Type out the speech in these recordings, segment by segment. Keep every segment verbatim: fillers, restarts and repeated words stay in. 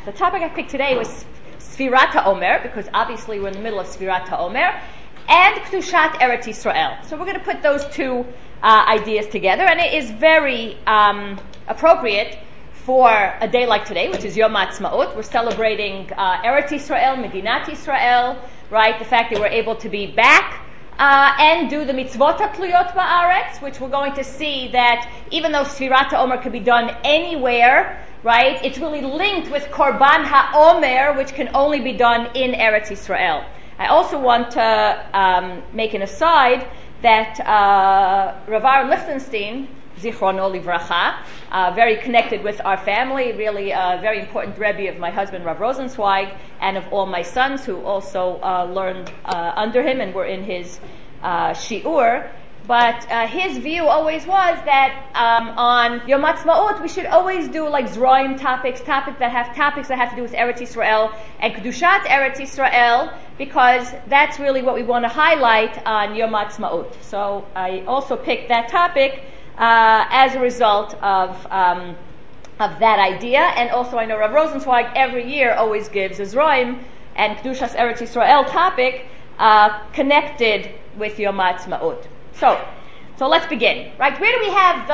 The topic I picked today was Sfirat HaOmer, because obviously we're in the middle of Sfirat HaOmer, and Kedushat Eretz Yisrael. So we're going to put those two uh, ideas together, and it is very um, appropriate for a day like today, which is Yom Ha'atzmaut. We're celebrating uh, Eretz Yisrael, Medinat Yisrael, right? The fact that we're able to be back uh, and do the mitzvot hatluyot ba'aretz, which we're going to see that even though Sfirat HaOmer can be done anywhere, right? It's really linked with Korban HaOmer, which can only be done in Eretz Yisrael. I also want to um, make an aside that uh, Rav Aaron Lichtenstein, Zichrono Livracha, uh, very connected with our family, really a very important Rebbe of my husband Rav Rosenzweig, and of all my sons who also uh, learned uh, under him and were in his uh, shiur. But uh, his view always was that um, on Yom Ha'atzmaut we should always do like Zroim topics, topics that have topics that have to do with Eretz Yisrael and Kedushat Eretz Yisrael, because that's really what we want to highlight on Yom Ha'atzmaut. So I also picked that topic uh, as a result of um, of that idea, and also I know Rav Rosenzweig every year always gives a Zroim and Kedushat Eretz Yisrael topic uh, connected with Yom Ha'atzmaut. So, so let's begin, right? Where do we have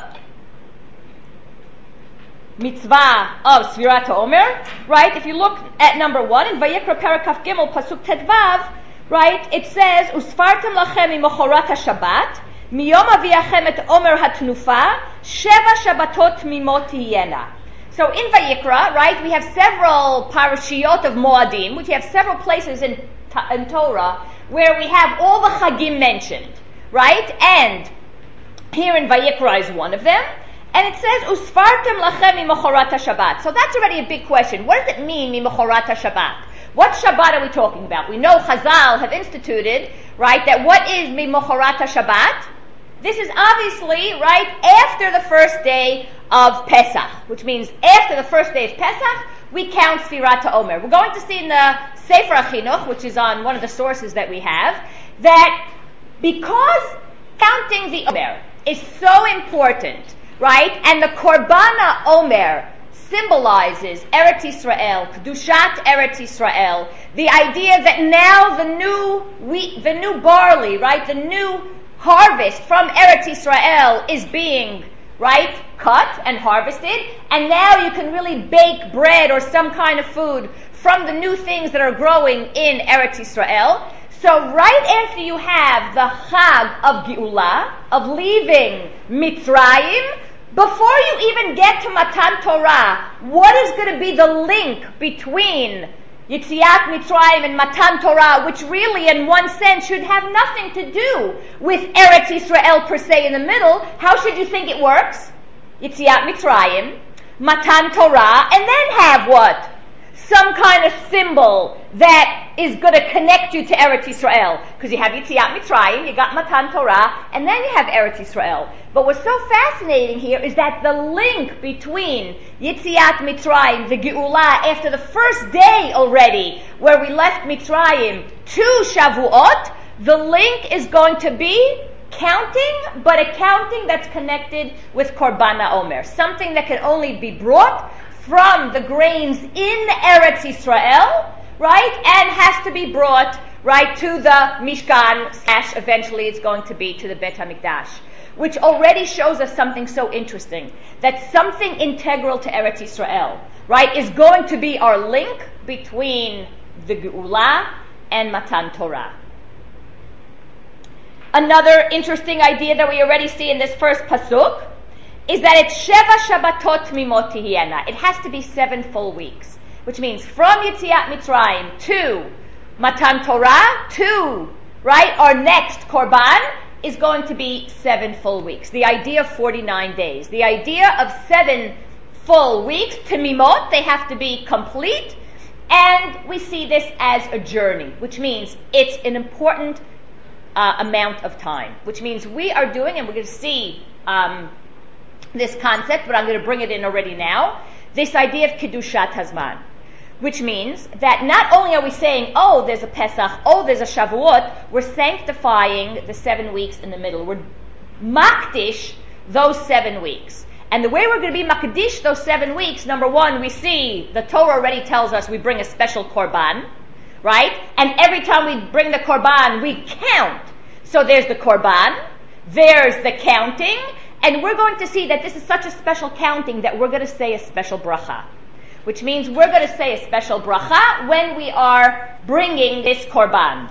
the mitzvah of Sfirat HaOmer, right? If you look at number one, in Vayikra Perek Kaf Gimel, Pasuk Tedvav, right? It says, Usfartem lachem mimochorat HaShabbat, miyom aviachem et Omer HaTnufa, Sheva Shabbatot mimot tihiyena. So in Vayikra, right, we have several parashiyot of Moadim, which we have several places in, in Torah where we have all the Chagim mentioned. Right? And here in Vayikra is one of them. And it says, Usfartem lachem mimochorat HaShabbat. So that's already a big question. What does it mean, mimochorat HaShabbat? What Shabbat are we talking about? We know Chazal have instituted, right, that what is mimochorat HaShabbat? This is obviously, right, after the first day of Pesach, which means after the first day of Pesach, we count Sfirat HaOmer. We're going to see in the Sefer HaChinuch, which is on one of the sources that we have, that because counting the Omer is so important, right? And the Korban Omer symbolizes Eretz Yisrael, Kedushat Eretz Yisrael, the idea that now the new wheat, the new barley, right? The new harvest from Eretz Yisrael is being, right, cut and harvested, and now you can really bake bread or some kind of food from the new things that are growing in Eretz Yisrael. So right after you have the Chag of Geula, of leaving Mitzrayim, before you even get to Matan Torah, what is going to be the link between Yetziat Mitzrayim and Matan Torah, which really in one sense should have nothing to do with Eretz Yisrael per se in the middle? How should you think it works? Yetziat Mitzrayim, Matan Torah, and then have what? Some kind of symbol that is going to connect you to Eretz Yisrael. Because you have Yetziat Mitzrayim, you got Matan Torah, and then you have Eretz Yisrael. But what's so fascinating here is that the link between Yetziat Mitzrayim, the Geula, after the first day already, where we left Mitzrayim, to Shavuot, the link is going to be counting, but a counting that's connected with Korban HaOmer. Something that can only be brought from the grains in Eretz Yisrael, right, and has to be brought, right, to the Mishkan, slash eventually it's going to be to the Bet HaMikdash, which already shows us something so interesting, that something integral to Eretz Yisrael, right, is going to be our link between the Geula and Matan Torah. Another interesting idea that we already see in this first pasuk is that it's Sheva Shabbatot mimot tihiyena. It has to be seven full weeks, which means from Yetziat Mitzrayim to Matan Torah to, right, our next Korban is going to be seven full weeks. The idea of forty-nine days. The idea of seven full weeks to mimot, they have to be complete, and we see this as a journey, which means it's an important uh, amount of time, which means we are doing, and we're going to see um, this concept, but I'm going to bring it in already now, this idea of Kedushat Hazman, which means that not only are we saying, oh, there's a Pesach, oh, there's a Shavuot, we're sanctifying the seven weeks in the middle. We're makdish those seven weeks. And the way we're going to be makadish those seven weeks, number one, we see the Torah already tells us we bring a special korban, right? And every time we bring the korban, we count. So there's the korban, there's the counting, and we're going to see that this is such a special counting that we're going to say a special bracha. Which means we're going to say a special bracha when we are bringing this korban.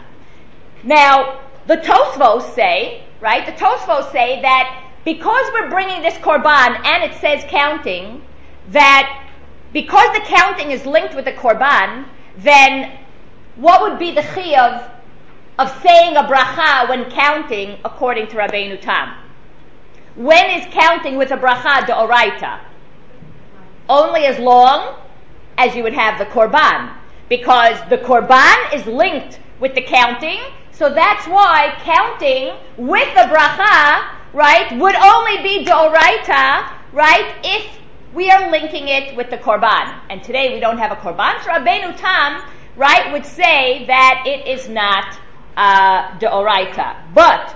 Now, the Tosfos say, right, the Tosfos say that because we're bringing this korban and it says counting, that because the counting is linked with the korban, then what would be the chiyuv of saying a bracha when counting according to Rabbeinu Tam? When is counting with a bracha d'oraita? Only as long as you would have the korban, because the korban is linked with the counting, so that's why counting with the bracha, right, would only be d'oraita, right, if we are linking it with the korban. And today we don't have a korban, so Rabbeinu Tam, right, would say that it is not uh, d'oraita. But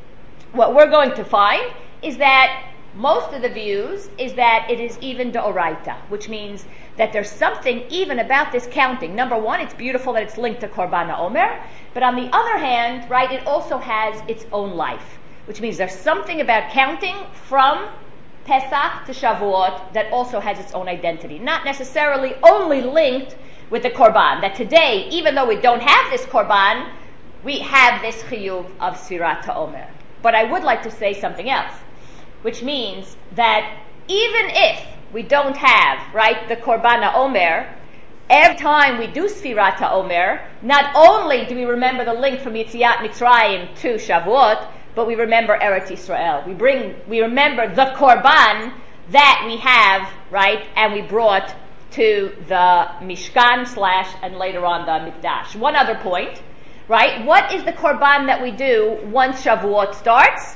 what we're going to find is that most of the views is that it is even d'oraita, which means that there's something even about this counting. Number one, it's beautiful that it's linked to Korban HaOmer, but on the other hand, right, it also has its own life, which means there's something about counting from Pesach to Shavuot that also has its own identity, not necessarily only linked with the Korban. That today, even though we don't have this Korban, we have this chiyuv of Sfirat HaOmer. But I would like to say something else, which means that even if we don't have, right, the Korban HaOmer, every time we do Sfirat HaOmer, not only do we remember the link from Yetziat Mitzrayim to Shavuot, but we remember Eretz Yisrael. We bring, we remember the Korban that we have, right, and we brought to the Mishkan slash, and later on the Mikdash. One other point, right, what is the Korban that we do once Shavuot starts?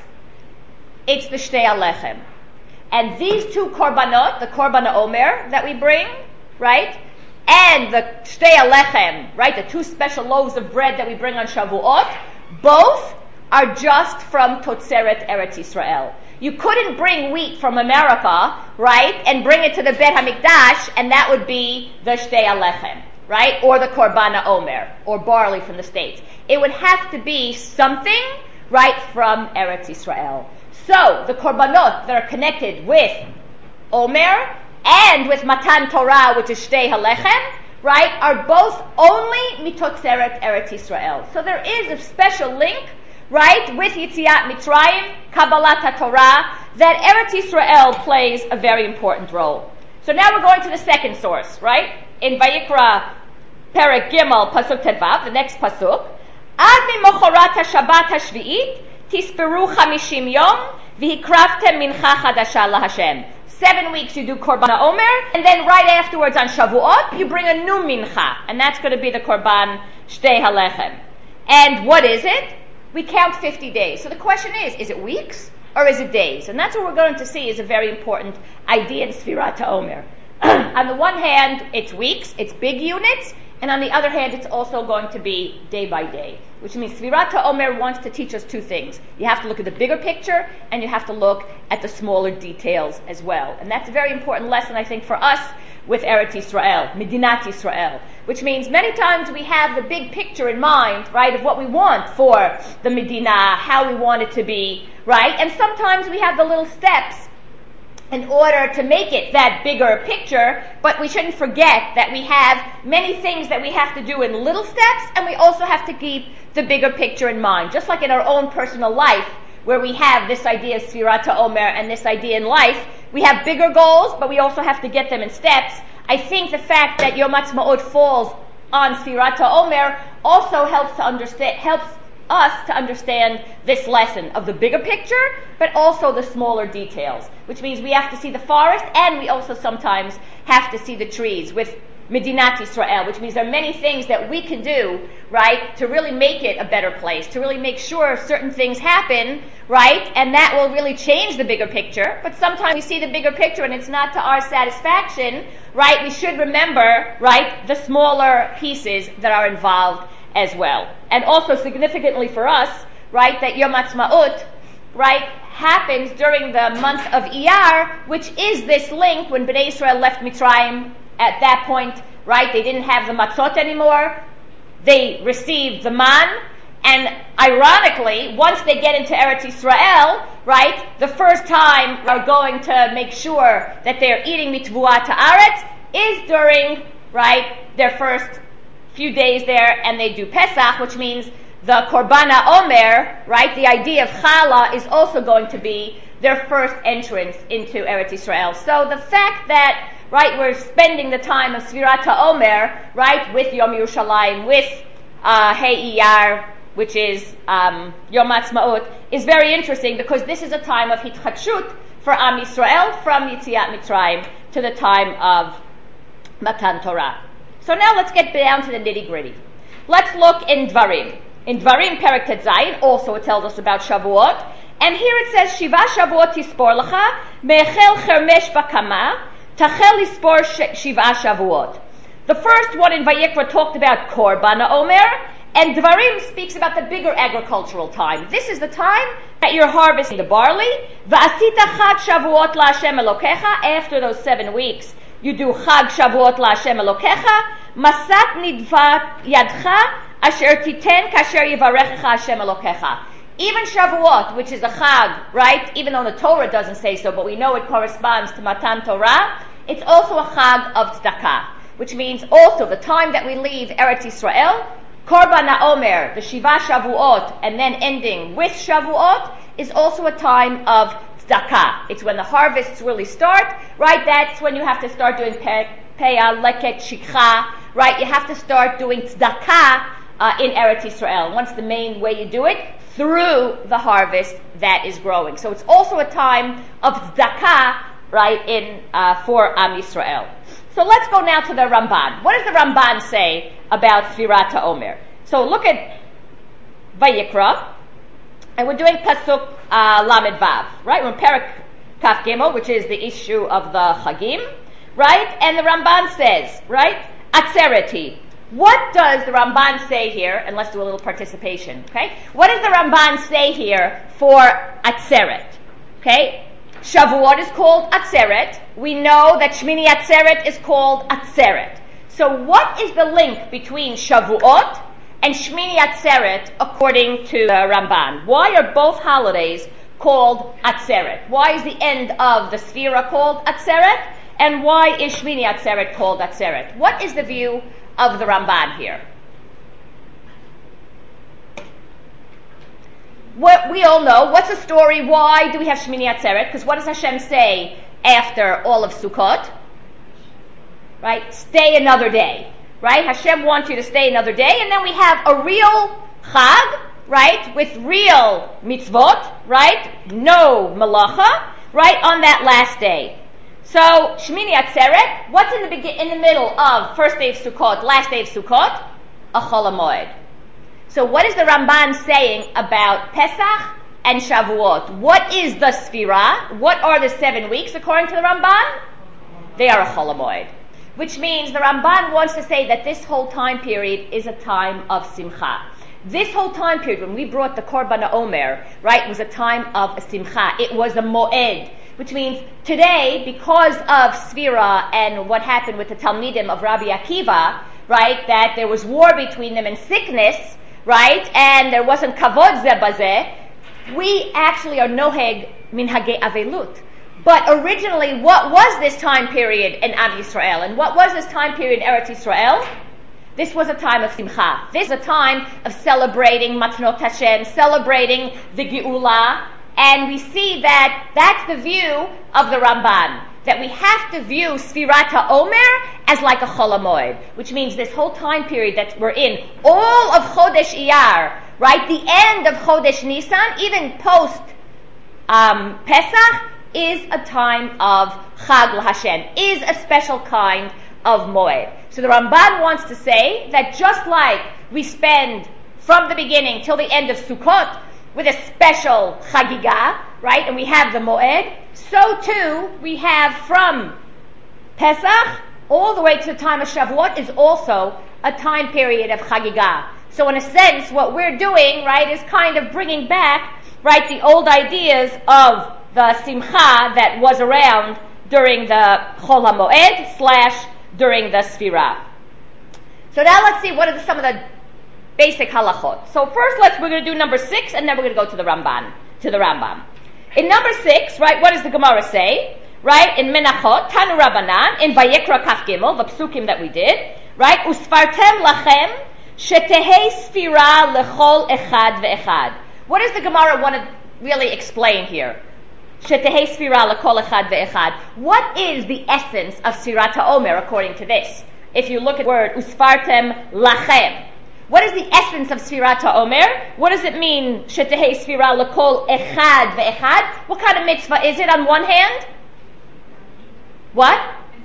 It's the Shtei Alechem. And these two korbanot, the Korban HaOmer that we bring, right, and the Shtei Alechem, right, the two special loaves of bread that we bring on Shavuot, both are just from Totzeret Eretz Yisrael. You couldn't bring wheat from America, right, and bring it to the Bet HaMikdash, and that would be the Shtei Alechem, right, or the Korban HaOmer, or barley from the States. It would have to be something, right, from Eretz Yisrael. So, the korbanot that are connected with Omer and with Matan Torah, which is Shtei Halechem, right, are both only mitotzeret Eretz Yisrael. So there is a special link, right, with Yetziat Mitzrayim, Kabbalat HaTorah, that Eretz Yisrael plays a very important role. So now we're going to the second source, right, in Vayikra Perek Gimel, Pasuk Tedvav, the next Pasuk, Ad mimochorat HaShabbat HaShvi'it, Tisperu chamishim yom, v'hikraftem mincha chadasha laHashem. Seven weeks you do Korban HaOmer, and then right afterwards on Shavuot, you bring a new mincha, and that's going to be the Korban Shtei Halechem. And what is it? We count fifty days. So the question is, is it weeks or is it days? And that's what we're going to see is a very important idea in Sfirat HaOmer. On the one hand, it's weeks, it's big units, and on the other hand, it's also going to be day by day, which means Sfirat HaOmer wants to teach us two things. You have to look at the bigger picture, and you have to look at the smaller details as well. And that's a very important lesson, I think, for us with Eretz Yisrael, Medinat Yisrael, which means many times we have the big picture in mind, right, of what we want for the Medina, how we want it to be, right? And sometimes we have the little steps in order to make it that bigger picture, but we shouldn't forget that we have many things that we have to do in little steps, and we also have to keep the bigger picture in mind. Just like in our own personal life, where we have this idea of Sfirat HaOmer and this idea in life, we have bigger goals, but we also have to get them in steps. I think the fact that Yom Ha'atzmaut falls on Sfirat HaOmer also helps to understand, helps us to understand this lesson of the bigger picture, but also the smaller details, which means we have to see the forest, and we also sometimes have to see the trees with Medinat Yisrael, which means there are many things that we can do, right, to really make it a better place, to really make sure certain things happen, right, and that will really change the bigger picture. But sometimes we see the bigger picture and it's not to our satisfaction, right? We should remember, right, the smaller pieces that are involved as well. And also significantly for us, right, that Yom Ha'atzmaut right, happens during the month of Iyar, which is this link when Bnei Israel left Mitzrayim at that point, right? They didn't have the matzot anymore. They received the man. And ironically, once they get into Eretz Yisrael, right, the first time they're going to make sure that they're eating mitvua ta'aretz is during, right, their first few days there, and they do Pesach, which means the Korban HaOmer, right, the idea of challah is also going to be their first entrance into Eretz Yisrael. So the fact that, right, we're spending the time of Sfirat HaOmer, right, with Yom Yerushalayim, with uh, Hei Iyar, which is um, Yom Ha'atzmaut, is very interesting because this is a time of hitchadshut for Am Yisrael from Yitziat Mitzrayim to the time of Matan Torah. So now let's get down to the nitty-gritty. Let's look in Dvarim. In Dvarim, Perek Tet Zayin, also it tells us about Shavuot. And here it says, Shiva Shavuot tispor lecha, me'echel chermesh bakama, tachel lispor Shiva Shavuot. The first one in Vayikra talked about Korban HaOmer, and Dvarim speaks about the bigger agricultural time. This is the time that you're harvesting the barley. Va'asita chag Shavuot la'Hashem Elokecha. After those seven weeks, you do Chag Shavuot la'Hashem Elokecha. Masat nidvat yadcha asher titen kasher yivarechecha Hashem Elokecha. Even Shavuot, which is a Chag, right? Even though the Torah doesn't say so, but we know it corresponds to Matan Torah, it's also a Chag of Tzedakah, which means also the time that we leave Eretz Yisrael, Korban HaOmer, the Shiva Shavuot, and then ending with Shavuot, is also a time of tzedakah. It's when the harvests really start, right? That's when you have to start doing peah, leket, shikha, right? You have to start doing tzedakah uh, in Eretz Yisrael. And what's the main way you do it? Through the harvest that is growing. So it's also a time of tzedakah, right, in uh, for Am Yisrael. So let's go now to the Ramban. What does the Ramban say about Sfirat HaOmer? So look at Vayikra, and we're doing Pasuk uh, Lamed Vav, right? We're in Perek Kaf Gimel, which is the issue of the Chagim, right? And the Ramban says, right, Atzereti. What does the Ramban say here? And let's do a little participation, okay? What does the Ramban say here for Atzeret? Okay? Shavuot is called Atzeret. We know that Shmini Atzeret is called Atzeret. So what is the link between Shavuot and Shmini Atzeret according to the Ramban? Why are both holidays called Atzeret? Why is the end of the Sfira called Atzeret? And why is Shmini Atzeret called Atzeret? What is the view of the Ramban here? What we all know, what's the story? Why do we have Shmini Atzeret? Because what does Hashem say after all of Sukkot? Right? Stay another day. Right? Hashem wants you to stay another day, and then we have a real Chag, right? With real mitzvot, right? No malacha, right? On that last day. So, Shmini Atzeret, what's in the begin- in the middle of first day of Sukkot, last day of Sukkot? A Chol HaMoed. So what is the Ramban saying about Pesach and Shavuot? What is the Sfira? What are the seven weeks according to the Ramban? They are a Chol HaMoed. Which means the Ramban wants to say that this whole time period is a time of Simcha. This whole time period, when we brought the Korban HaOmer, right, was a time of Simcha. It was a Moed. Which means today, because of Sfira and what happened with the Talmidim of Rabbi Akiva, right, that there was war between them and sickness, right, and there wasn't kavod ze bazeh, we actually are noheg minhagei avelut. But originally, what was this time period in Am Yisrael? And what was this time period in Eretz Yisrael? This was a time of simcha. This is a time of celebrating Matnot Hashem, celebrating the Geula, and we see that that's the view of the Ramban, that we have to view Sfirat HaOmer as like a Chol HaMoed, which means this whole time period that we're in, all of Chodesh Iyar, right, the end of Chodesh Nisan, even post um, Pesach, is a time of Chag LaHashem, is a special kind of Moed. So the Ramban wants to say that just like we spend from the beginning till the end of Sukkot with a special Chagiga, right, and we have the Moed, so too we have from Pesach all the way to the time of Shavuot is also a time period of Chagiga. So in a sense, what we're doing, right, is kind of bringing back, right, the old ideas of the simcha that was around during the Chol HaMoed slash during the Sfirah. So now let's see what are the, some of the basic halachot. So first, let's we're going to do number six, and then we're going to go to the Ramban, to the Rambam. In number six, right, what does the Gemara say? Right, in Menachot, Tanu Rabbanan, in Vayikra Kaf Gimel, the psukim that we did, right, Usfartem lachem shetehei sfira lechol echad ve'echad. What does the Gemara want to really explain here? Shetehei sfira lechol echad ve'echad. What is the essence of Sfirat HaOmer according to this? If you look at the word Usfartem lachem, what is the essence of Sfirat HaOmer? What does it mean? Shetehei sfira lechol echad ve'echad. What kind of mitzvah is it on one hand? What?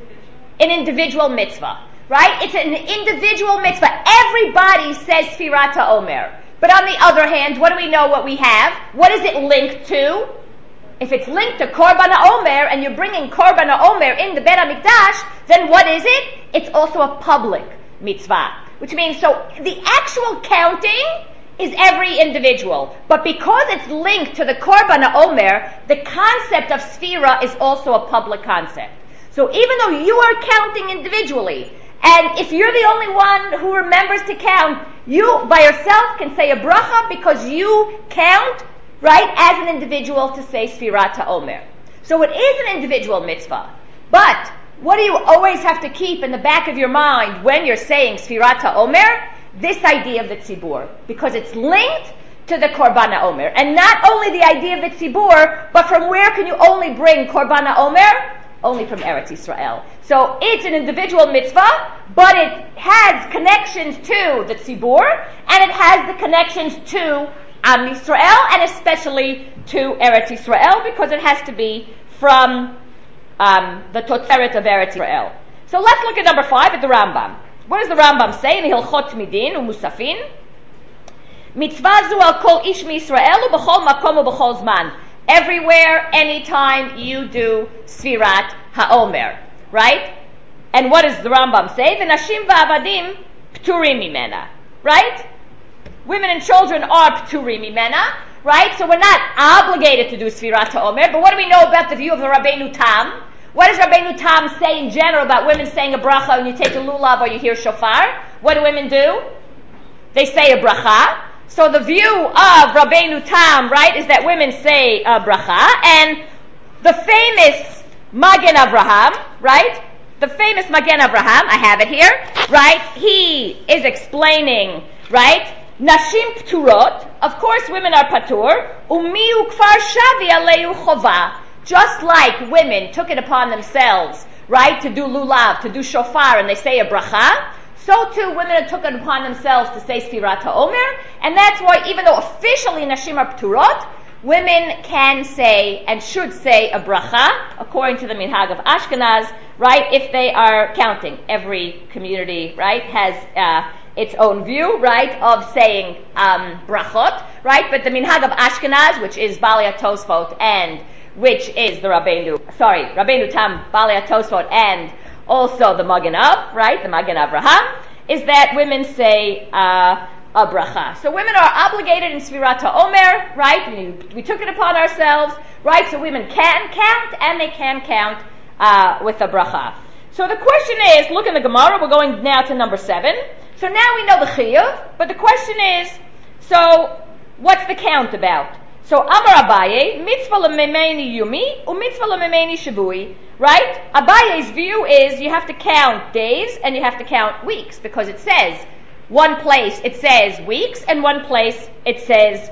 An individual mitzvah. Right? It's an individual mitzvah. Everybody says Sfirat HaOmer. But on the other hand, what do we know what we have? What is it linked to? If it's linked to Korban HaOmer, and you're bringing Korban HaOmer in the Beit HaMikdash, then what is it? It's also a public mitzvah. Which means, so the actual counting is every individual. But because it's linked to the Korban HaOmer, the concept of Sfira is also a public concept. So even though you are counting individually, and if you're the only one who remembers to count, you by yourself can say a bracha because you count, right, as an individual to say Sfirat HaOmer. So it is an individual mitzvah. But what do you always have to keep in the back of your mind when you're saying Sfirat HaOmer? This idea of the tzibur, because it's linked to the Korban HaOmer. And not only the idea of the tzibur, but from where can you only bring Korban HaOmer? Only from Eretz Yisrael. So it's an individual mitzvah, but it has connections to the tzibur, and it has the connections to Am Yisrael, and especially to Eretz Yisrael, because it has to be from um, the Totzeret of Eretz Yisrael. So let's look at number five at the Rambam. What does the Rambam say in Hilchot Midin u'Musafin? Mitzvah zu al kol ish miYisrael u'b'chol makom u'b'chol zman. Everywhere, anytime you do Sfirat HaOmer, right? And what does the Rambam say? The Nashim va'avadim pturim mimena, right? Women and children are pturim mimena, right? So we're not obligated to do Sfirat HaOmer, but what do we know about the view of the Rabbeinu Tam? What does Rabbeinu Tam say in general about women saying a bracha when you take a lulav or you hear shofar? What do women do? They say a bracha. So the view of Rabbeinu Tam, right, is that women say a bracha, and the famous Magen Avraham, right, the famous Magen Avraham, I have it here, right, he is explaining, right, Nashim pturot, of course women are patur, umiu kfar shavi aleu chova, just like women took it upon themselves, right, to do lulav, to do shofar, and they say a bracha, so too women took it upon themselves to say Sfirat HaOmer, and that's why even though officially Nashim are pturot, women can say and should say a bracha, according to the minhag of Ashkenaz, right, if they are counting. Every community, right, has uh, its own view, right, of saying um, brachot, right, but the minhag of Ashkenaz, which is Balei HaTosfot, and which is the Rabbeinu, sorry, Rabbeinu Tam, Balei HaTosfot, and also the Magen Av, right, the Magen Avraham, is that women say uh, a bracha. So women are obligated in Sfirat HaOmer, right? We, we took it upon ourselves, right? So women can count, and they can count uh, with a bracha. So the question is, look in the Gemara, we're going now to number seven. So now we know the chiyuv, but the question is, so what's the count about? So Amar Abaye, mitzvah lememeni yumi, u mitzvah lememeni shavui. Right? Abaye's view is you have to count days and you have to count weeks, because it says, one place it says weeks and one place it says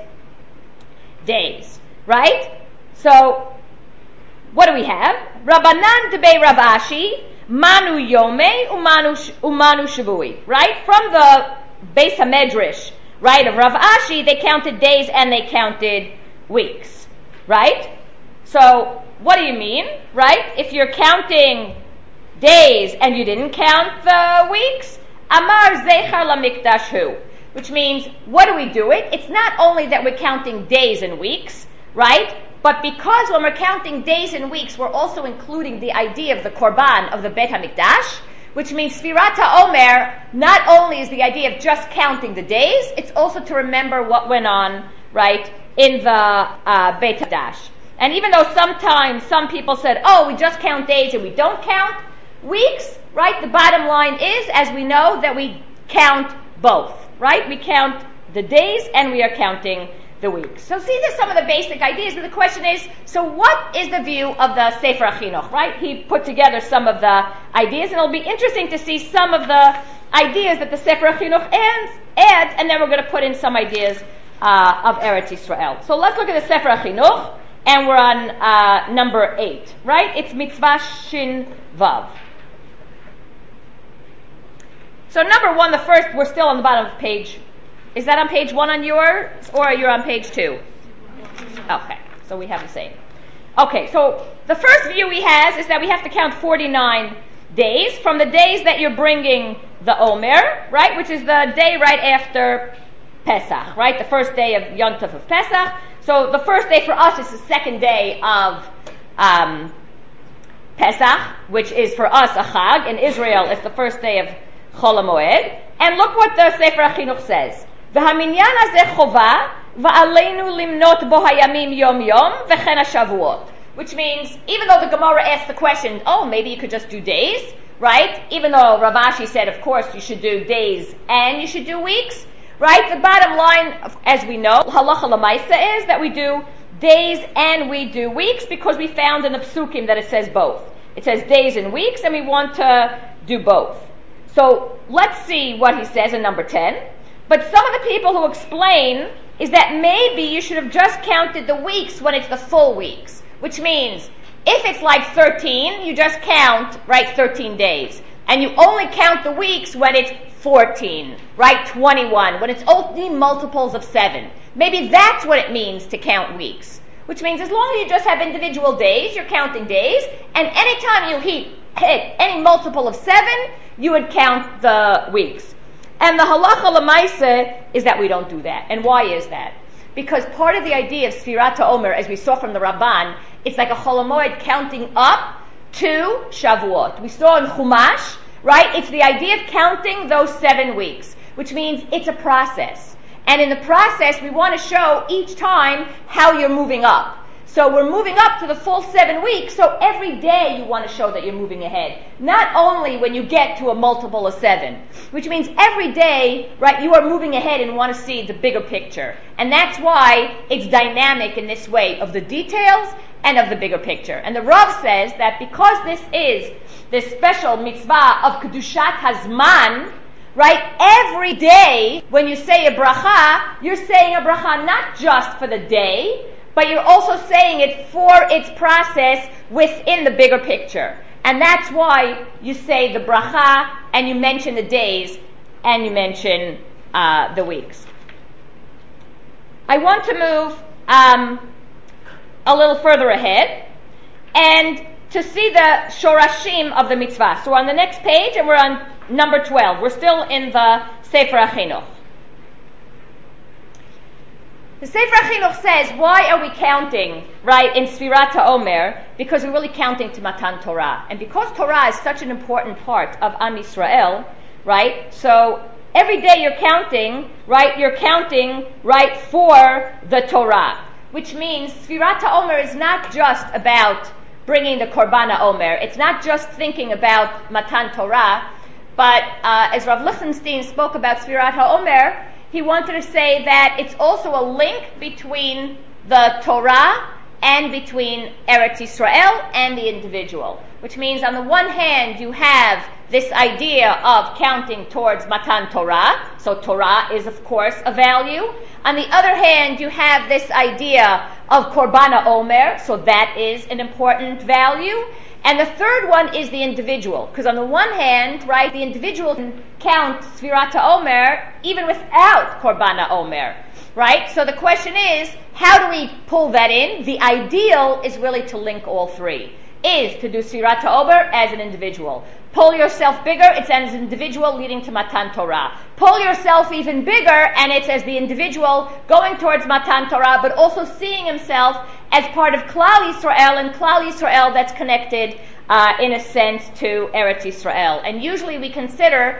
days. Right? So, what do we have? Rabbanan debei Rav Ashi, manu yome umanu, umanu shavui. Right? From the Beis HaMedrash, right, of Rav Ashi, they counted days and they counted weeks. Right? So, what do you mean, right? If you're counting days and you didn't count the weeks, Amar Zechar LaMikdash Hu, which means, what do we do it? It's not only that we're counting days and weeks, right? But because when we're counting days and weeks, we're also including the idea of the Korban of the Beit HaMikdash, which means Sfirat HaOmer not only is the idea of just counting the days, it's also to remember what went on, right, in the uh, Beit HaMikdash. And even though sometimes some people said, oh, we just count days and we don't count weeks, right, the bottom line is, as we know, that we count both, right? We count the days and we are counting the weeks. So these are some of the basic ideas, but the question is, so what is the view of the Sefer HaChinuch, right? He put together some of the ideas, and it'll be interesting to see some of the ideas that the Sefer HaChinuch adds, adds and then we're going to put in some ideas uh, of Eretz Yisrael. So let's look at the Sefer HaChinuch, and we're on uh, number eight, right? It's Mitzvah Shin Vav. So number one, the first, we're still on the bottom of page. Is that on page one on yours, or you're on page two? Okay, so we have the same. Okay, so the first view he has is that we have to count forty-nine days from the days that you're bringing the Omer, right, which is the day right after Pesach, right, the first day of Yom Tov of Pesach. So the first day for us is the second day of um, Pesach, which is for us a Chag. In Israel, it's the first day of Chol HaMoed. And look what the Sefer HaChinuch says. והמניין הזה חובה, ועלינו למנות בו הימים יום יום, וכן השבועות. Which means, even though the Gemara asked the question, oh, maybe you could just do days, right? Even though Rav Ashi said, of course, you should do days and you should do weeks, right? The bottom line, as we know, halacha l'maisa is that we do days and we do weeks, because we found in the psukim that it says both. It says days and weeks, and we want to do both. So let's see what he says in number ten. But some of the people who explain is that maybe you should have just counted the weeks when it's the full weeks, which means if it's like thirteen, you just count, right, thirteen days. And you only count the weeks when it's fourteen, right, twenty-one, when it's only multiples of seven. Maybe that's what it means to count weeks, which means as long as you just have individual days, you're counting days, and anytime you hit, hit any multiple of seven, you would count the weeks. And the halacha l'maisa is that we don't do that. And why is that? Because part of the idea of Sfirat HaOmer, as we saw from the Ramban, it's like a Chol HaMoed counting up to Shavuot. We saw in Chumash, right? It's the idea of counting those seven weeks, which means it's a process. And in the process, we want to show each time how you're moving up. So we're moving up to the full seven weeks, so every day you want to show that you're moving ahead. Not only when you get to a multiple of seven, which means every day, right, you are moving ahead and want to see the bigger picture. And that's why it's dynamic in this way of the details and of the bigger picture. And the Rav says that because this is this special mitzvah of Kedushat Hazman, right, every day when you say a bracha, you're saying a bracha not just for the day, but you're also saying it for its process within the bigger picture. And that's why you say the bracha, and you mention the days, and you mention uh, the weeks. I want to move um, a little further ahead, and to see the shorashim of the mitzvah. So we're on the next page, and we're on number twelve. We're still in the Sefer HaChinuch. The Sefer HaChinuch says, why are we counting, right, in Sfirat HaOmer? Because we're really counting to Matan Torah. And because Torah is such an important part of Am Yisrael, right, so every day you're counting, right, you're counting, right, for the Torah. Which means Sfirat HaOmer is not just about bringing the Korban HaOmer. It's not just thinking about Matan Torah, but uh, as Rav Lichtenstein spoke about Sfirat HaOmer, he wanted to say that it's also a link between the Torah and between Eretz Yisrael and the individual. Which means on the one hand you have this idea of counting towards Matan Torah, so Torah is of course a value. On the other hand you have this idea of Korban HaOmer, so that is an important value. And the third one is the individual, because on the one hand, right, the individual can count Sfirat HaOmer even without Korban HaOmer, right? So the question is, how do we pull that in? The ideal is really to link all three, is to do Sfirat HaOmer as an individual. Pull yourself bigger, it's as an individual leading to Matan Torah. Pull yourself even bigger, and it's as the individual going towards Matan Torah, but also seeing himself as part of Klal Yisrael, and Klal Yisrael that's connected, uh, in a sense, to Eretz Yisrael. And usually we consider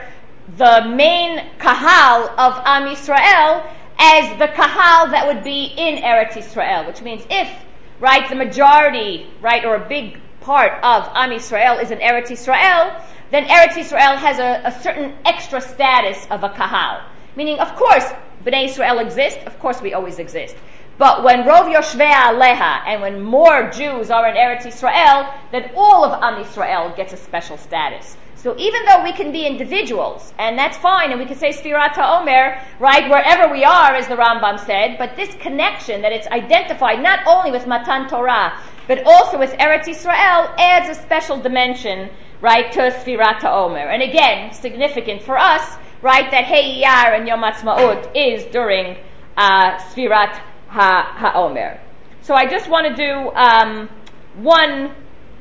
the main kahal of Am Yisrael as the kahal that would be in Eretz Yisrael, which means if, right, the majority, right, or a big part of Am Yisrael is in Eretz Yisrael, then Eretz Yisrael has a, a certain extra status of a kahal. Meaning, of course, Bnei Yisrael exist, of course we always exist. But when Rov Yoshvei Aleha, and when more Jews are in Eretz Yisrael, then all of Am Yisrael gets a special status. So even though we can be individuals, and that's fine, and we can say Sfirat HaOmer, right, wherever we are, as the Rambam said, but this connection that it's identified not only with Matan Torah, but also with Eretz Yisrael, adds a special dimension, right, to Sfirat HaOmer. And again, significant for us, right, that Hey Iyar and Yom Ha'atzmaut is during uh, Sfirat Ha- HaOmer. So I just want to do um, one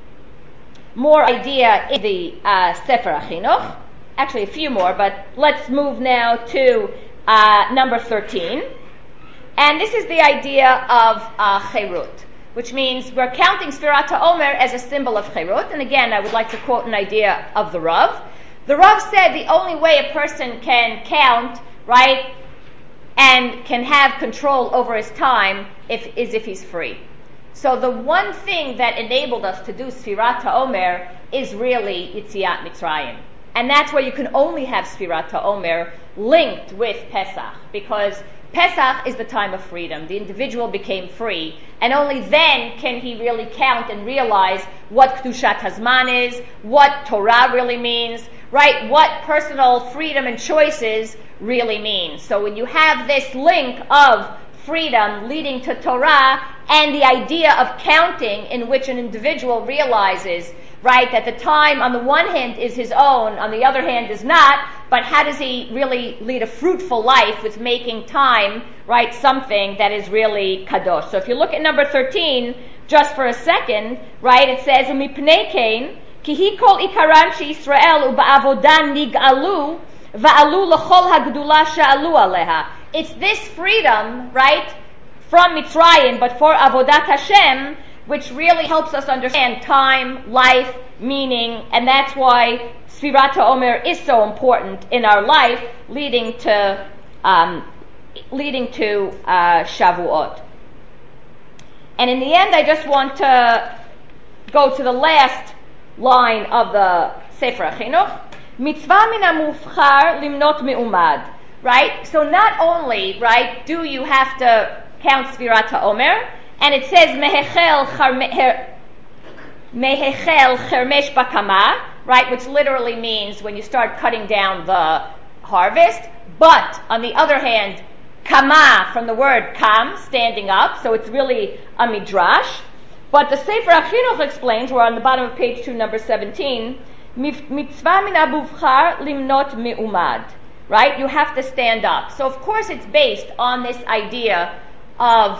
more idea in the uh, Sefer HaChinuch. Actually, a few more, but let's move now to uh, number thirteen. And this is the idea of uh, Cherut, which means we're counting Sfirat HaOmer as a symbol of Cherut. And again, I would like to quote an idea of the Rav. The Rav said the only way a person can count, right, and can have control over his time if, is if he's free. So the one thing that enabled us to do Sfirat HaOmer is really Yetziat Mitzrayim. And that's where you can only have Sfirat HaOmer linked with Pesach, because Pesach is the time of freedom. The individual became free, and only then can he really count and realize what Kedushat Hazman is, what Torah really means, right? What personal freedom and choices really mean. So when you have this link of freedom leading to Torah and the idea of counting in which an individual realizes, right, that the time on the one hand is his own, on the other hand is not, but how does he really lead a fruitful life with making time, right, something that is really kadosh. So if you look at number thirteen, just for a second, right, it says, "Umipnei kein, ki hi kol ikaran sheYisrael u'ba'avodan nig'alu, va'alu l'chol hagdula she'alu aleha." It's this freedom, right, from Mitzrayim, but for Avodat Hashem, which really helps us understand time, life, meaning, and that's why Sfirat HaOmer is so important in our life, leading to um, leading to uh, Shavuot. And in the end, I just want to go to the last line of the Sefer HaChinuch. Mitzvah min hamufchar limnot me'umad. Right? So not only, right, do you have to count Sfirat HaOmer, and it says Mehechel Chermesh Bakama, right, which literally means when you start cutting down the harvest, but on the other hand, Kama, from the word Kam, standing up, so it's really a midrash. But the Sefer HaChinuch explains, we're on the bottom of page two, number seventeen, Mitzvah min hamufchar limnot me'umad. Right? You have to stand up. So, of course, it's based on this idea of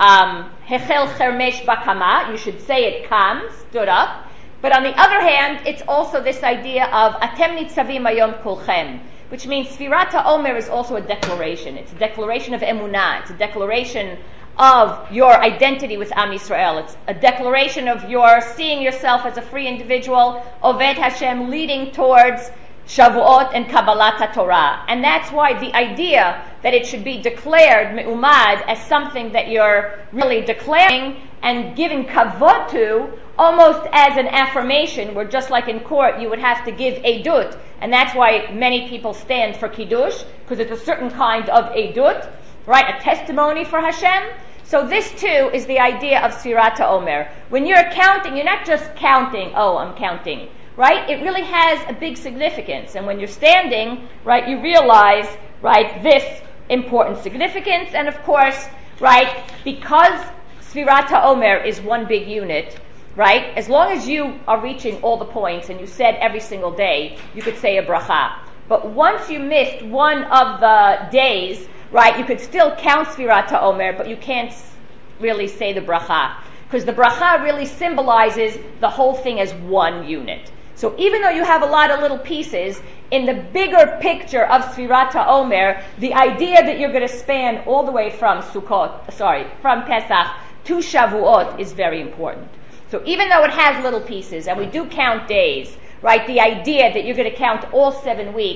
Hechel Chermesh Bakama. You should say it kam, stood up. But on the other hand, it's also this idea of Atem Nitzavim Hayom Kulchem, which means Sfirat HaOmer is also a declaration. It's a declaration of emunah. It's a declaration of your identity with Am Yisrael. It's a declaration of your seeing yourself as a free individual, Oved Hashem, leading towards Shavuot and Kabbalat Torah. And that's why the idea that it should be declared me'umad as something that you're really declaring and giving kavod to, almost as an affirmation, where just like in court you would have to give edut, and that's why many people stand for kiddush, because it's a certain kind of edut, right, a testimony for Hashem. So this too is the idea of Sfirat HaOmer. When you're counting, you're not just counting, oh, I'm counting. Right? It really has a big significance. And when you're standing, right, you realize, right, this important significance. And of course, right, because Sfirat HaOmer is one big unit, right, as long as you are reaching all the points and you said every single day, you could say a bracha. But once you missed one of the days, right, you could still count Sfirat HaOmer, but you can't really say the bracha. Because the bracha really symbolizes the whole thing as one unit. So even though you have a lot of little pieces, in the bigger picture of Sfirat HaOmer, the idea that you're going to span all the way from Sukkot, sorry, from Pesach to Shavuot is very important. So even though it has little pieces, and we do count days, right, the idea that you're going to count all seven weeks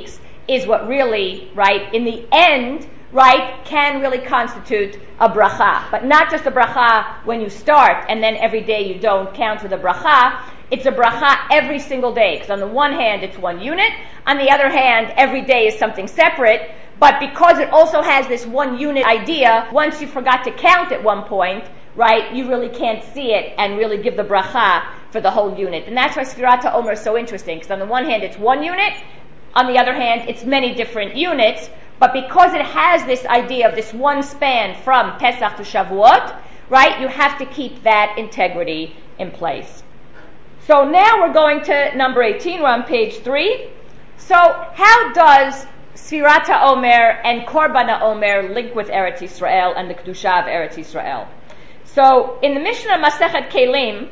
is what really, right, in the end, right, can really constitute a bracha. But not just a bracha when you start and then every day you don't count with a bracha. It's a bracha every single day. Because on the one hand, it's one unit. On the other hand, every day is something separate. But because it also has this one unit idea, once you forgot to count at one point, right, you really can't see it and really give the bracha for the whole unit. And that's why Sfirat HaOmer is so interesting. Because on the one hand, it's one unit. On the other hand, it's many different units. But because it has this idea of this one span from Pesach to Shavuot, right, you have to keep that integrity in place. So now we're going to number eighteen. We're on page three. So how does Sfirat HaOmer and Korban HaOmer link with Eretz Yisrael and the Kedusha of Eretz Yisrael? So in the Mishnah Masechet Kelim,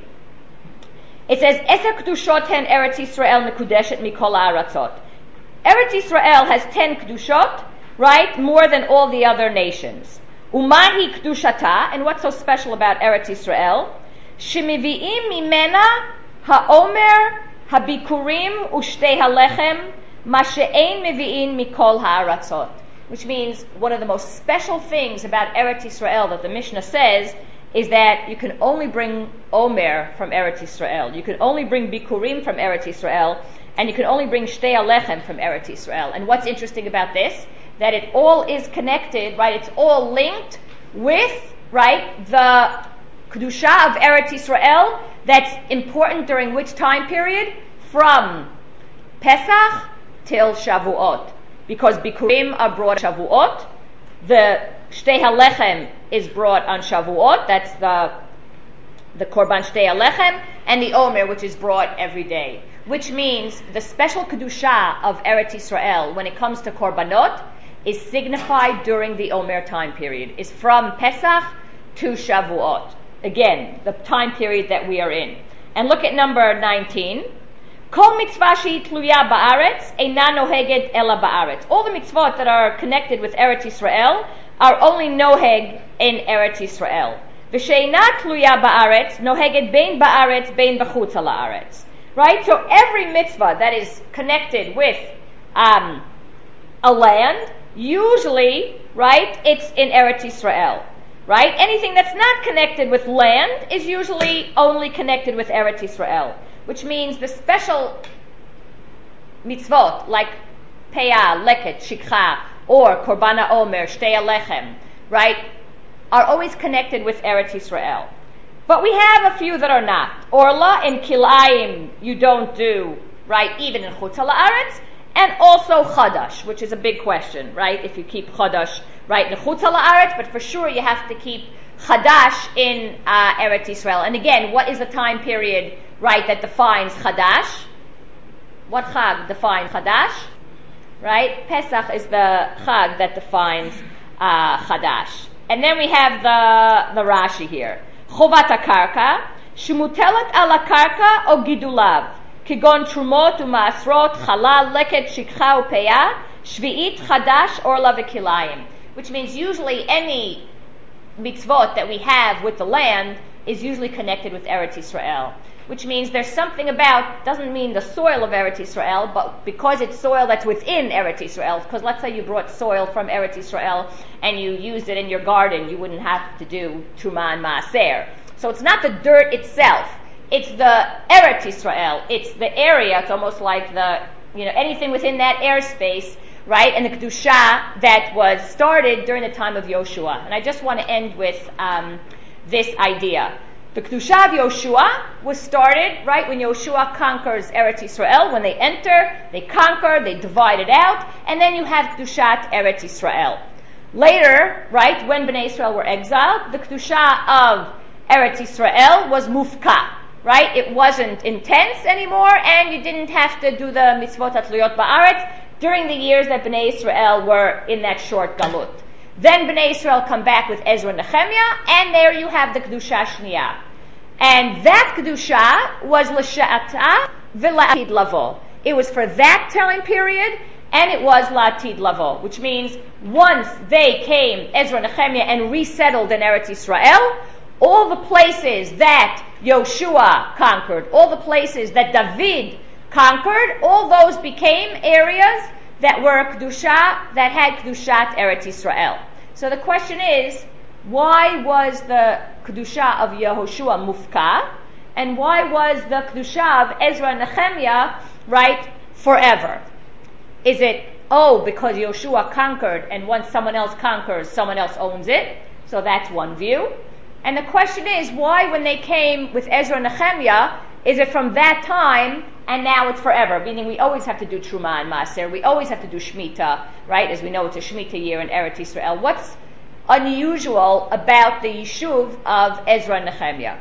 it says, Eser Kedushot hen Eretz Yisrael mekudeshet mikol ha'aratzot. Eretz Yisrael has ten Kedushot, right, more than all the other nations. Umahi Kedushata, and what's so special about Eretz Yisrael? Shemivi'im mimena ha'omer habikurim ushtei halechem ma she'ein mevi'in mikol ha'aratzot. Which means one of the most special things about Eretz Yisrael that the Mishnah says is that you can only bring Omer from Eretz Yisrael. You can only bring Bikurim from Eretz Yisrael, and you can only bring Shtei Alechem from Eretz Yisrael. And what's interesting about this? That it all is connected, right? It's all linked with, right, the Kedusha of Eretz Yisrael that's important during which time period? From Pesach till Shavuot. Because Bikurim are brought Shavuot, the Shtei HaLechem is brought on Shavuot, that's the the Korban Shtei HaLechem, and the Omer, which is brought every day. Which means the special Kedusha of Eretz Yisrael, when it comes to Korbanot, is signified during the Omer time period, is from Pesach to Shavuot. Again, the time period that we are in. And look at number nineteen. Kol mitzvah shehi tluya ba'aretz eina noheget ela ba'aretz. All the mitzvot that are connected with Eretz Yisrael are only noheg in Eretz Yisrael. V'sheina tluya ba'aretz noheget bein ba'aretz bein b'chutz ha'aretz. Right? So every mitzvah that is connected with um, a land, usually, right, it's in Eretz Yisrael. Right? Anything that's not connected with land is usually only connected with Eretz Yisrael. Which means the special mitzvot, like Peah, Leket, Shikha, or Korban HaOmer, Shtei HaLechem, right, are always connected with Eretz Yisrael. But we have a few that are not. Orla and Kilayim you don't do, right, even in Chutz HaLa'aretz, and also Chadash, which is a big question, right, if you keep Chadash, right, in Chutz HaLa'aretz, but for sure you have to keep Chadash in uh, Eretz Yisrael. And again, what is the time period, right, that defines Chadash? What Chag defines Chadash? Right? Pesach is the Chag that defines uh, Chadash. And then we have the, the Rashi here. Chovat HaKarka, Shemutelet ala Karka o Gidulav, Kigon Trumot u'Maasrot, Chalal, Leket, Shikha u'Peah, Shvi'it, Chadash, Orla v'Kilayim. Which means usually any mitzvot that we have with the land is usually connected with Eretz Yisrael. Which means there's something about, doesn't mean the soil of Eretz Yisrael, but because it's soil that's within Eretz Yisrael, because let's say you brought soil from Eretz Yisrael and you used it in your garden, you wouldn't have to do Truma and Maaser. So it's not the dirt itself, it's the Eretz Yisrael, it's the area, it's almost like the, you know, anything within that airspace, right, and the Kedusha that was started during the time of Yoshua. And I just want to end with um, this idea. The Kedusha of Yoshua was started, right, when Yoshua conquers Eretz Yisrael. When they enter, they conquer, they divide it out, and then you have Kedushat Eretz Yisrael. Later, right, when Bnei Israel were exiled, the Kedusha of Eretz Yisrael was mufka, right? It wasn't intense anymore, and you didn't have to do the mitzvot hatluyot ba'aretz during the years that Bnei Israel were in that short galut. Then Bnei Israel come back with Ezra and Nehemiah, and there you have the Kedusha Shniya. And that Kedusha was l'sha'ata v'la'atid lavo. It was for that time period, and it was la'atid lavo, which means once they came, Ezra and Nehemiah, and resettled in Eretz Yisrael, all the places that Yoshua conquered, all the places that David conquered, all those became areas that were Kedusha, that had Kedushat Eretz Yisrael. So the question is, why was the Kedusha of Yehoshua Mufka, and why was the Kedusha of Ezra and Nehemiah, right, forever? Is it, oh, because Yehoshua conquered, and once someone else conquers, someone else owns it? So that's one view. And the question is, why when they came with Ezra and Nehemiah, is it from that time and now it's forever? Meaning we always have to do Truma and Maser, we always have to do Shemitah, right? As we know, it's a Shemitah year in Eretz Yisrael. What's unusual about the Yishuv of Ezra and Nehemiah?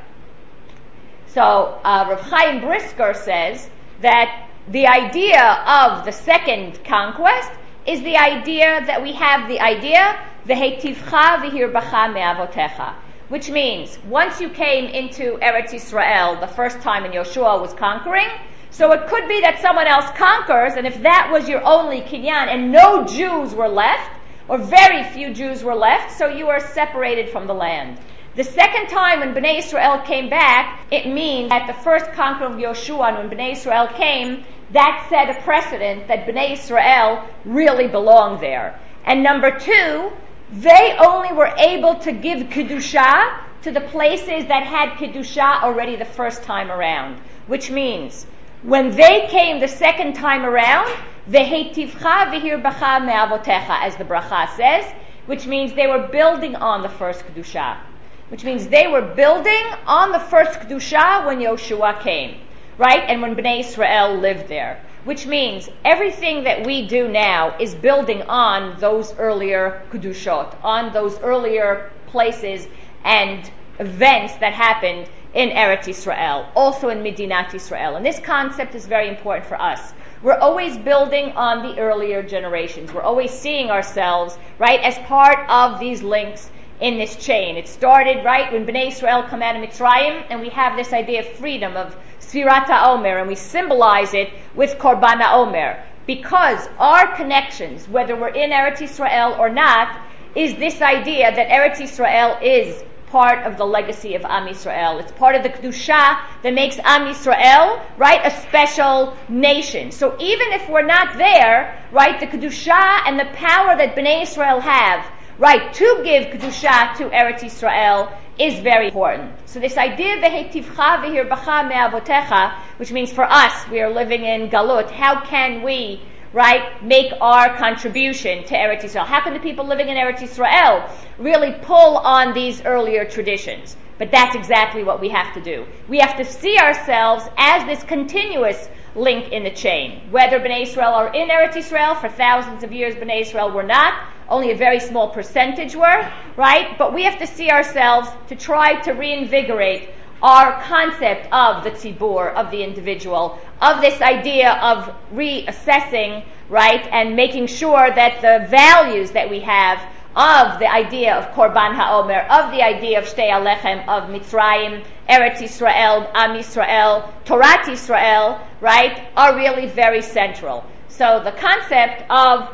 So uh, Rav Chaim Brisker says that the idea of the second conquest is the idea that we have the idea V'heitivcha v'hirbacha me'avotecha, which means once you came into Eretz Yisrael the first time and Yoshua was conquering, so it could be that someone else conquers, and if that was your only kinyan and no Jews were left, or very few Jews were left, so you are separated from the land. The second time when Bnei Israel came back, it means that the first conquer of Yoshua, and when Bnei Israel came, that set a precedent that Bnei Israel really belonged there. And number two, they only were able to give Kedusha to the places that had Kedusha already the first time around. Which means, when they came the second time around, V'heitivcha v'hirbacha me'avotecha, as the bracha says, which means they were building on the first Kedusha. Which means they were building on the first Kedusha when Yoshua came, right? And when Bnei Israel lived there. Which means everything that we do now is building on those earlier Kedushot, on those earlier places and events that happened in Eretz Yisrael, also in Medinat Yisrael. And this concept is very important for us. We're always building on the earlier generations. We're always seeing ourselves, right, as part of these links in this chain. It started, right, when Bnei Israel come out of Mitzrayim, and we have this idea of freedom, of Sfirat HaOmer, and we symbolize it with Korban HaOmer. Because our connections, whether we're in Eretz Yisrael or not, is this idea that Eretz Yisrael is part of the legacy of Am Yisrael. It's part of the Kedusha that makes Am Yisrael, right, a special nation. So even if we're not there, right, the Kedusha and the power that Bnei Israel have, right, to give Kedusha to Eretz Yisrael is very important. So this idea, V'heitivcha v'hirbacha me'avotecha, which means for us, we are living in Galut, how can we, right, make our contribution to Eretz Yisrael? How can the people living in Eretz Yisrael really pull on these earlier traditions? But that's exactly what we have to do. We have to see ourselves as this continuous link in the chain. Whether Bnei Israel are in Eretz Yisrael, for thousands of years Bnei Israel were not, only a very small percentage were, right? But we have to see ourselves to try to reinvigorate our concept of the tzibur, of the individual, of this idea of reassessing, right, and making sure that the values that we have of the idea of Korban HaOmer, of the idea of Shtei Alechem, of Mitzrayim, Eretz Yisrael, Am Yisrael, Torat Yisrael, right, are really very central. So the concept of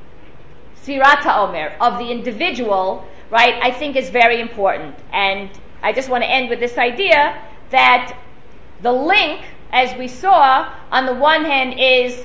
Sfirat HaOmer, of the individual, right, I think is very important. And I just want to end with this idea that the link, as we saw, on the one hand is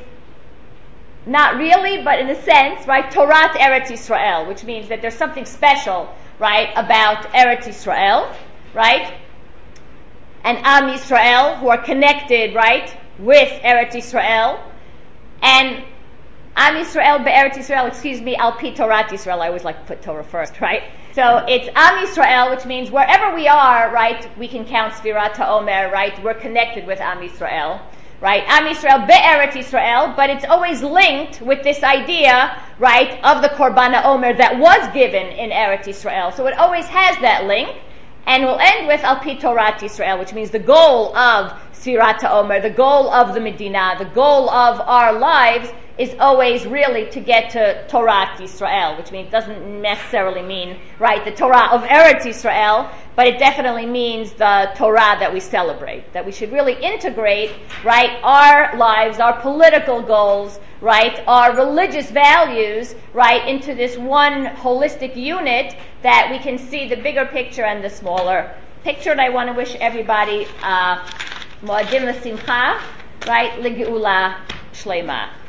not really, but in a sense, right, Torat Eretz Yisrael, which means that there's something special, right, about Eretz Yisrael, right, and Am Yisrael, who are connected, right, with Eretz Yisrael, and Am Yisrael be'Eretz Yisrael, excuse me, Al Pi Torat Yisrael. I always like to put Torah first, right? So it's Am Yisrael, which means wherever we are, right, we can count Sfirat HaOmer, right? We're connected with Am Yisrael, right? Am Yisrael be'Eretz Yisrael, but it's always linked with this idea, right, of the Korban HaOmer that was given in Eretz Yisrael. So it always has that link. And we'll end with Al Pi Torat Yisrael, which means the goal of Sfirat HaOmer, the goal of the Medina, the goal of our lives is always really to get to Torat Yisrael, which means it doesn't necessarily mean, right, the Torah of Eretz Yisrael, but it definitely means the Torah that we celebrate, that we should really integrate, right, our lives, our political goals, right, our religious values, right, into this one holistic unit that we can see the bigger picture and the smaller picture. And I want to wish everybody uh, Moadim L'Simcha, right, L'Geula Shlema.